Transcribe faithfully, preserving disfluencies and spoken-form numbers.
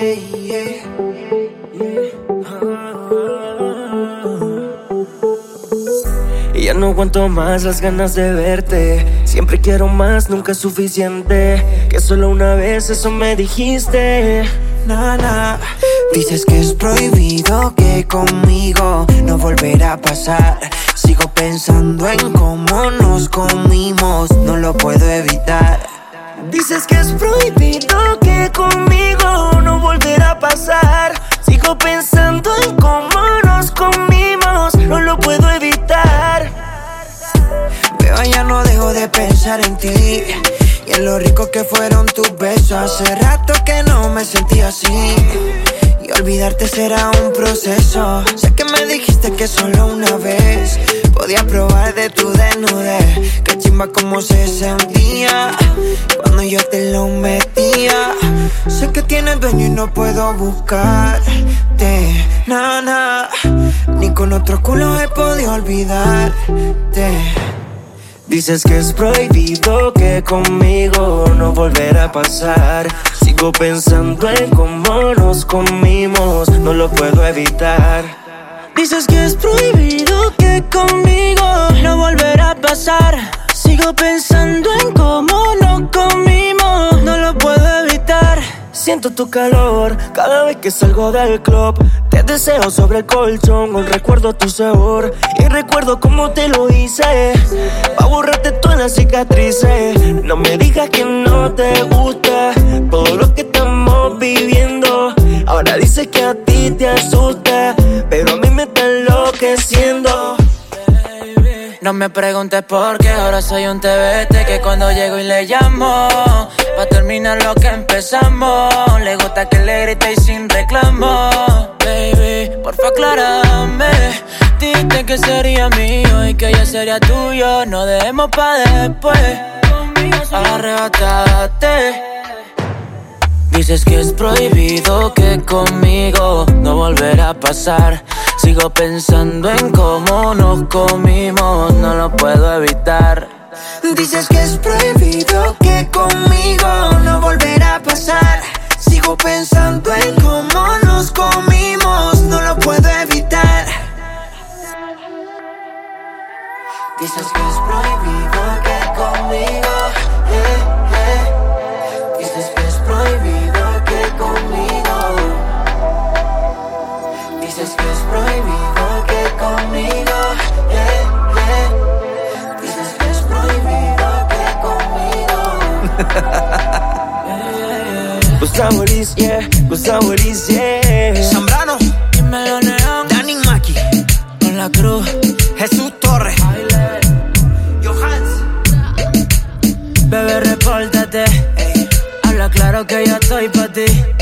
yeah, yeah. Y ya no aguanto más las ganas de verte. Siempre quiero más, nunca es suficiente. Que solo una vez eso me dijiste. Na, na. Dices que es prohibido, que conmigo no volverá a pasar. Sigo pensando en cómo nos comimos, no lo puedo evitar. Dices que es prohibido, que conmigo no volverá a pasar. Sigo pensando en cómo nos comimos, no lo puedo evitar. Veo, ya no dejo de pensar en ti y en lo rico que fueron tus besos. Hace rato que no me sentía así y olvidarte será un proceso. Sé que me dijiste que solo una vez podía probar de tu desnudez. Que chimba como se sentía cuando yo te lo metía. Sé que tienes dueño y no puedo buscarte, na, na. Ni con otro culo he podido olvidarte. Dices que es prohibido, que conmigo no volverá a pasar. Sigo pensando en cómo nos comimos, no lo puedo evitar. Dices que es prohibido, que conmigo no volverá a pasar. Sigo pensando en cómo nos comimos, no lo puedo evitar. Siento tu calor cada vez que salgo del club. Te deseo sobre el colchón, aún recuerdo tu sabor y recuerdo cómo te lo hice, pa' borrarte todas las cicatrices. No me digas que no te gusta todo lo que estamos viviendo. Ahora dices que a ti te asusta, pero a mí me está enloqueciendo. No me preguntes por qué, ahora soy un T B T que cuando llego y le llamo pa' terminar lo que empezamos. Le gusta que le grite y sin reclamo. Baby, porfa aclárame. Dijiste que sería mío y que yo sería tuyo. No dejemos pa' después, arrebataste. Dices que es prohibido, que conmigo no volverá a pasar. Sigo pensando en cómo nos comimos, no lo puedo evitar. Dices que es prohibido, que conmigo no volverá a pasar. Sigo pensando en cómo nos comimos, no lo puedo evitar. Dices que es prohibido, que conmigo, eh, eh. Dices que es prohibido, que conmigo. Dices que es prohibido, que conmigo, eh, eh. Dices que es prohibido, que conmigo. Gustavo Liz, yeah, Gustavo Liz, yeah. Zambrano, Dímelo, Neón, Danny Maki, con la cruz, Jesús Torres, Johans. bebé, repórtate. Ey. Habla claro que yo estoy pa' ti.